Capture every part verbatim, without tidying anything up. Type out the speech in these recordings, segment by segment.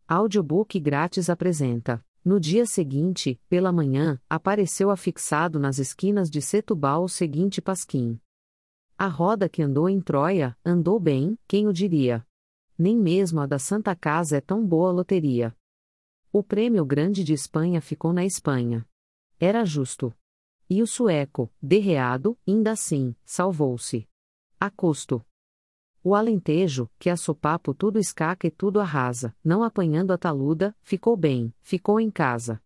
Audiobook grátis apresenta. No dia seguinte, pela manhã, apareceu afixado nas esquinas de Setúbal o seguinte pasquim: a roda que andou em Troia, andou bem, quem o diria? Nem mesmo a da Santa Casa é tão boa loteria. O prêmio grande de Espanha ficou na Espanha. Era justo. E o sueco, derreado, ainda assim, salvou-se. A custo. O Alentejo, que a sopapo tudo escaca e tudo arrasa, não apanhando a taluda, ficou bem, ficou em casa.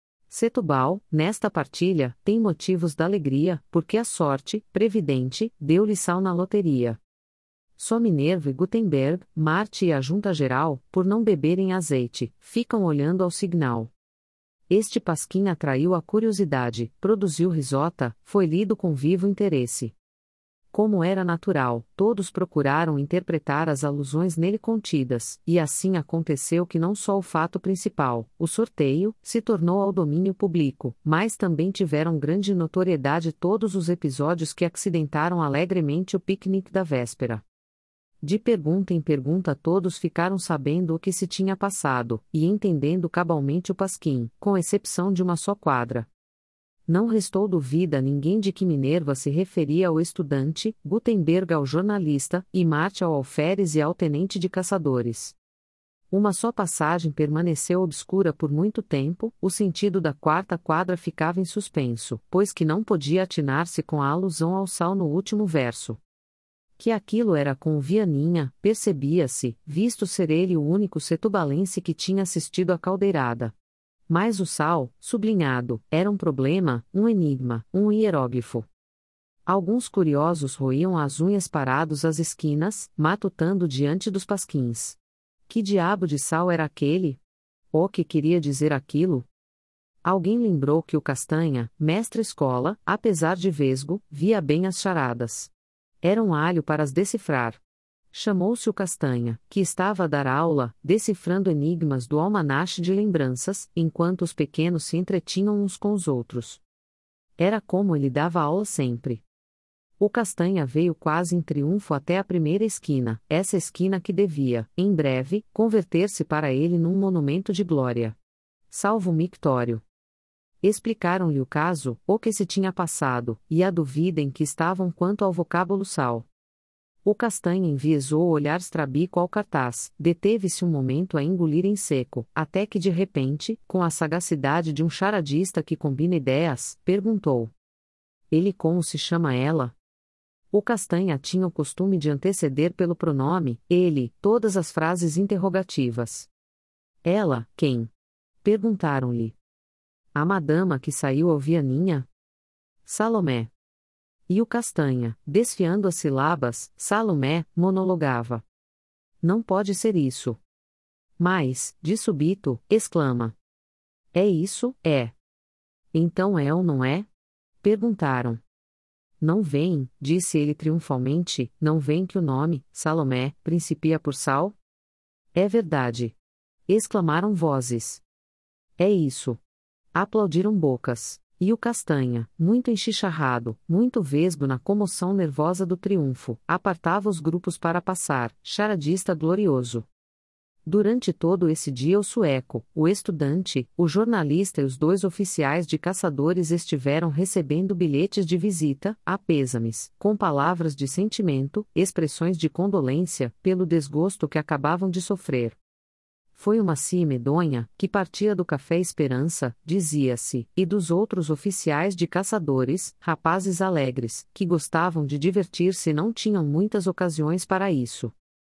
Setúbal, nesta partilha, tem motivos da alegria, porque a sorte, previdente, deu-lhe sal na loteria. Só Minerva e Gutenberg, Marte e a Junta Geral, por não beberem azeite, ficam olhando ao signal. Este pasquim atraiu a curiosidade, produziu risota, foi lido com vivo interesse. Como era natural, todos procuraram interpretar as alusões nele contidas, e assim aconteceu que não só o fato principal, o sorteio, se tornou ao domínio público, mas também tiveram grande notoriedade todos os episódios que accidentaram alegremente o piquenique da véspera. De pergunta em pergunta todos ficaram sabendo o que se tinha passado, e entendendo cabalmente o pasquim, com exceção de uma só quadra. Não restou dúvida a ninguém de que Minerva se referia ao estudante, Gutenberg ao jornalista, e Marte ao alferes e ao tenente de caçadores. Uma só passagem permaneceu obscura por muito tempo, o sentido da quarta quadra ficava em suspenso, pois que não podia atinar-se com a alusão ao sal no último verso. Que aquilo era com o Vianinha, percebia-se, visto ser ele o único setubalense que tinha assistido à caldeirada. Mas o sal, sublinhado, era um problema, um enigma, um hieróglifo. Alguns curiosos roíam as unhas parados às esquinas, matutando diante dos pasquins. Que diabo de sal era aquele? O que queria dizer aquilo? Alguém lembrou que o Castanha, mestre-escola, apesar de vesgo, via bem as charadas. Era um alho para as decifrar. Chamou-se o Castanha, que estava a dar aula, decifrando enigmas do almanache de lembranças, enquanto os pequenos se entretinham uns com os outros. Era como ele dava aula sempre. O Castanha veio quase em triunfo até a primeira esquina, essa esquina que devia, em breve, converter-se para ele num monumento de glória. Salvo mictório. Explicaram-lhe o caso, o que se tinha passado, e a dúvida em que estavam quanto ao vocábulo sal. O Castanha enviesou o olhar estrabico ao cartaz, deteve-se um momento a engolir em seco, até que de repente, com a sagacidade de um charadista que combina ideias, perguntou: ele como se chama ela? O Castanha tinha o costume de anteceder pelo pronome, ele, todas as frases interrogativas. Ela, quem? Perguntaram-lhe. A madama que saiu ao Vianinha? Salomé. E o Castanha, desfiando as sílabas, Salomé, monologava. Não pode ser isso. Mas, de súbito, exclama. É isso, é. Então é ou não é? Perguntaram. Não vem, disse ele triunfalmente, não vem que o nome, Salomé, principia por sal? É verdade. Exclamaram vozes. É isso. Aplaudiram bocas. E o Castanha, muito enchicharrado, muito vesgo na comoção nervosa do triunfo, apartava os grupos para passar, charadista glorioso. Durante todo esse dia o sueco, o estudante, o jornalista e os dois oficiais de caçadores estiveram recebendo bilhetes de visita, a pêsames, com palavras de sentimento, expressões de condolência, pelo desgosto que acabavam de sofrer. Foi uma cia medonha, que partia do Café Esperança, dizia-se, e dos outros oficiais de caçadores, rapazes alegres, que gostavam de divertir-se e não tinham muitas ocasiões para isso.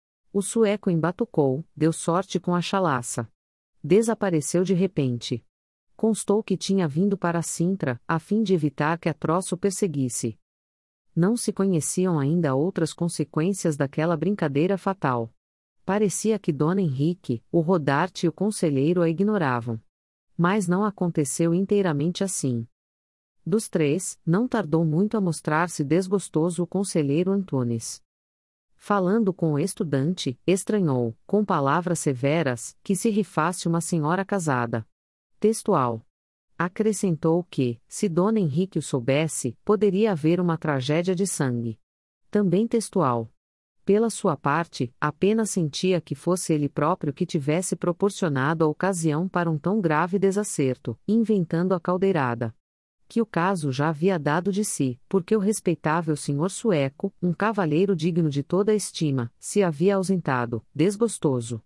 O sueco embatucou, deu sorte com a chalaça. Desapareceu de repente. Constou que tinha vindo para Sintra, a fim de evitar que a troça o perseguisse. Não se conheciam ainda outras consequências daquela brincadeira fatal. Parecia que Dona Henrique, o Rodarte e o conselheiro a ignoravam. Mas não aconteceu inteiramente assim. Dos três, não tardou muito a mostrar-se desgostoso o conselheiro Antunes. Falando com o estudante, estranhou, com palavras severas, que se rifasse uma senhora casada. Textual. Acrescentou que, se Dona Henrique o soubesse, poderia haver uma tragédia de sangue. Também textual. Pela sua parte, apenas sentia que fosse ele próprio que tivesse proporcionado a ocasião para um tão grave desacerto, inventando a caldeirada. Que o caso já havia dado de si, porque o respeitável senhor sueco, um cavalheiro digno de toda a estima, se havia ausentado, desgostoso.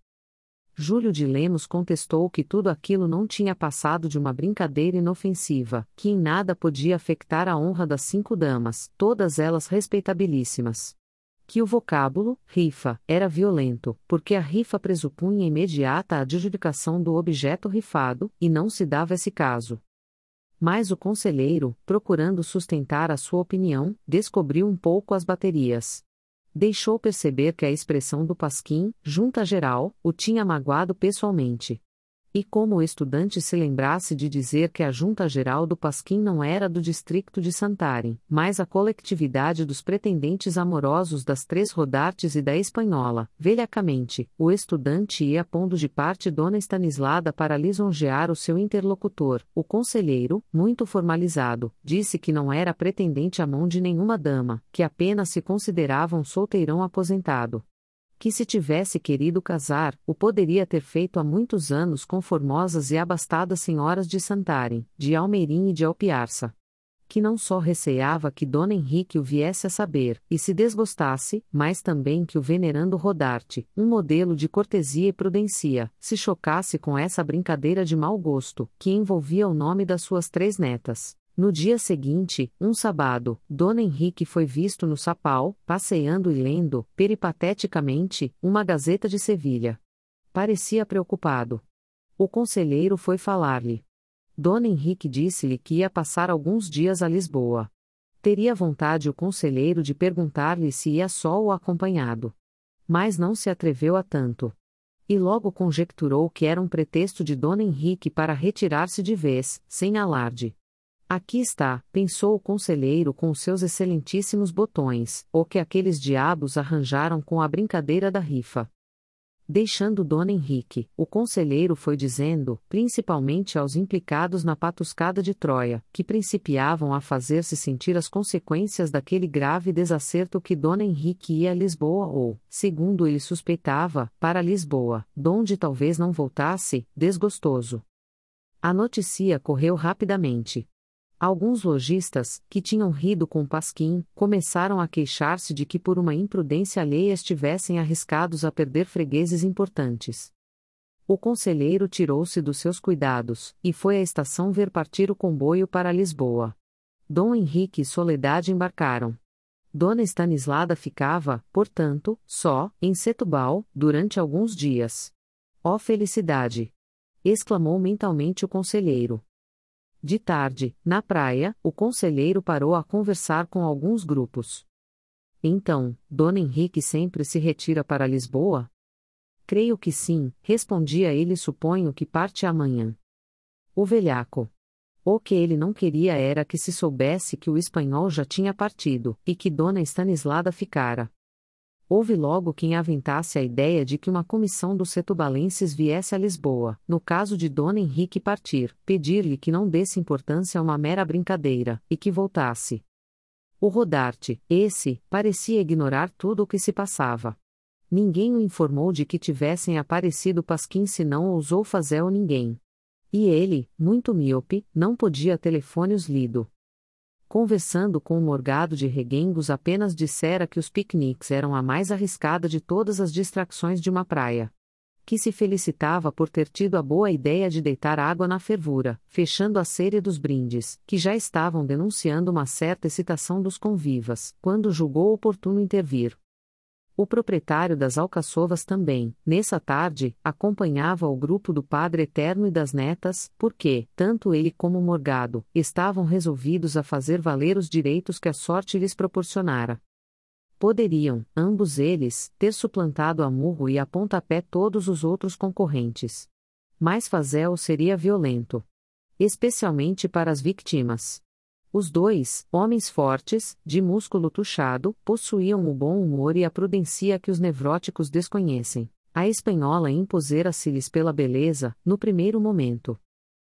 Júlio de Lemos contestou que tudo aquilo não tinha passado de uma brincadeira inofensiva, que em nada podia afetar a honra das cinco damas, todas elas respeitabilíssimas. Que o vocábulo, rifa, era violento, porque a rifa presupunha imediata a adjudicação do objeto rifado, e não se dava esse caso. Mas o conselheiro, procurando sustentar a sua opinião, descobriu um pouco as baterias. Deixou perceber que a expressão do Pasquim, junta geral, o tinha magoado pessoalmente. E como o estudante se lembrasse de dizer que a junta geral do Pasquim não era do distrito de Santarém, mas a coletividade dos pretendentes amorosos das Três Rodartes e da Espanhola, velhacamente, o estudante ia pondo de parte Dona Estanislada para lisonjear o seu interlocutor. O conselheiro, muito formalizado, disse que não era pretendente à mão de nenhuma dama, que apenas se considerava um solteirão aposentado. Que se tivesse querido casar, o poderia ter feito há muitos anos com formosas e abastadas senhoras de Santarém, de Almeirim e de Alpiarça. Que não só receava que Dona Henrique o viesse a saber, e se desgostasse, mas também que o venerando Rodarte, um modelo de cortesia e prudencia, se chocasse com essa brincadeira de mau gosto, que envolvia o nome das suas três netas. No dia seguinte, um sábado, Dona Henrique foi visto no Sapau, passeando e lendo, peripateticamente, uma Gazeta de Sevilha. Parecia preocupado. O conselheiro foi falar-lhe. Dona Henrique disse-lhe que ia passar alguns dias a Lisboa. Teria vontade o conselheiro de perguntar-lhe se ia só ou acompanhado. Mas não se atreveu a tanto. E logo conjecturou que era um pretexto de Dona Henrique para retirar-se de vez, sem alarde. Aqui está, pensou o conselheiro com os seus excelentíssimos botões, o que aqueles diabos arranjaram com a brincadeira da rifa. Deixando Dona Henrique, o conselheiro foi dizendo, principalmente aos implicados na patuscada de Troia, que principiavam a fazer-se sentir as consequências daquele grave desacerto que Dona Henrique ia a Lisboa ou, segundo ele suspeitava, para Lisboa, donde talvez não voltasse, desgostoso. A notícia correu rapidamente. Alguns lojistas, que tinham rido com Pasquim, começaram a queixar-se de que por uma imprudência alheia estivessem arriscados a perder fregueses importantes. O conselheiro tirou-se dos seus cuidados, e foi à estação ver partir o comboio para Lisboa. Dom Henrique e Soledade embarcaram. Dona Estanislada ficava, portanto, só, em Setúbal, durante alguns dias. Ó felicidade! Exclamou mentalmente o conselheiro. De tarde, na praia, o conselheiro parou a conversar com alguns grupos. Então, Dona Henrique sempre se retira para Lisboa? Creio que sim, respondia ele. Suponho que parte amanhã. O velhaco. O que ele não queria era que se soubesse que o espanhol já tinha partido, e que Dona Estanislada ficara. Houve logo quem aventasse a ideia de que uma comissão dos setubalenses viesse a Lisboa, no caso de Dona Henrique partir, pedir-lhe que não desse importância a uma mera brincadeira, e que voltasse. O Rodarte, esse, parecia ignorar tudo o que se passava. Ninguém o informou de que tivessem aparecido Pasquim, senão ousou fazer-o ninguém. E ele, muito míope, não podia telefone-os lido. Conversando com o Morgado de Reguengos, apenas dissera que os piqueniques eram a mais arriscada de todas as distrações de uma praia. Que se felicitava por ter tido a boa ideia de deitar água na fervura, fechando a série dos brindes, que já estavam denunciando uma certa excitação dos convivas, quando julgou oportuno intervir. O proprietário das alcaçovas também, nessa tarde, acompanhava o grupo do Padre Eterno e das netas, porque, tanto ele como Morgado, estavam resolvidos a fazer valer os direitos que a sorte lhes proporcionara. Poderiam, ambos eles, ter suplantado a murro e a pontapé todos os outros concorrentes. Mas fazer-o seria violento. Especialmente para as vítimas. Os dois, homens fortes, de músculo tuchado, possuíam o bom humor e a prudencia que os nevróticos desconhecem. A espanhola impusera-se-lhes pela beleza, no primeiro momento.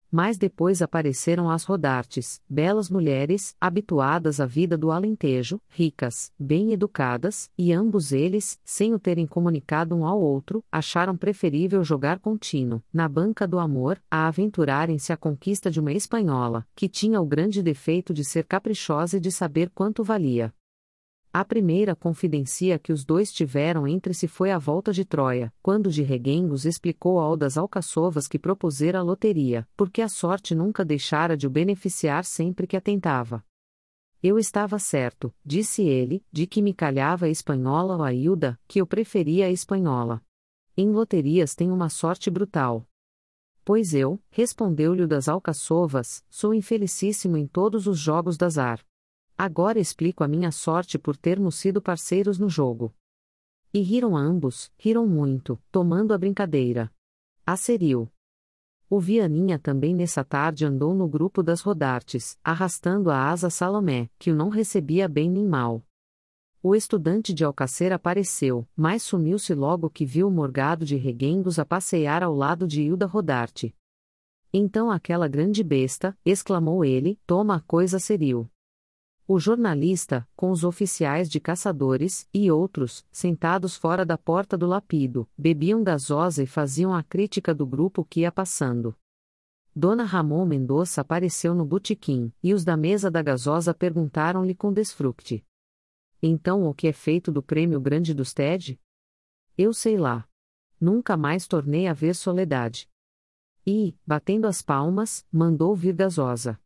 Mas depois apareceram as Rodartes, belas mulheres, habituadas à vida do Alentejo, ricas, bem educadas, e ambos eles, sem o terem comunicado um ao outro, acharam preferível jogar contínuo, na banca do amor, a aventurarem-se à conquista de uma espanhola, que tinha o grande defeito de ser caprichosa e de saber quanto valia. A primeira confidência que os dois tiveram entre si foi a volta de Troia, quando de reguengos explicou ao das alcaçovas que propusera a loteria, porque a sorte nunca deixara de o beneficiar sempre que a tentava. Eu estava certo, disse ele, de que me calhava a espanhola ou a Hilda, que eu preferia a espanhola. Em loterias tem uma sorte brutal. Pois eu, respondeu-lhe o das alcaçovas, sou infelicíssimo em todos os jogos de azar. Agora explico a minha sorte por termos sido parceiros no jogo. E riram ambos, riram muito, tomando a brincadeira. Asseriu. O Vianinha também nessa tarde andou no grupo das Rodartes, arrastando a asa Salomé, que o não recebia bem nem mal. O estudante de Alcacer apareceu, mas sumiu-se logo que viu o morgado de reguengos a passear ao lado de Hilda Rodarte. Então aquela grande besta, exclamou ele, toma a coisa seriu. O jornalista, com os oficiais de caçadores, e outros, sentados fora da porta do lapido, bebiam gasosa e faziam a crítica do grupo que ia passando. Dona Ramon Mendonça apareceu no botequim, e os da mesa da gasosa perguntaram-lhe com desfructe. Então o que é feito do prêmio grande dos T E D? Eu sei lá. Nunca mais tornei a ver Soledade. E, batendo as palmas, mandou vir gasosa.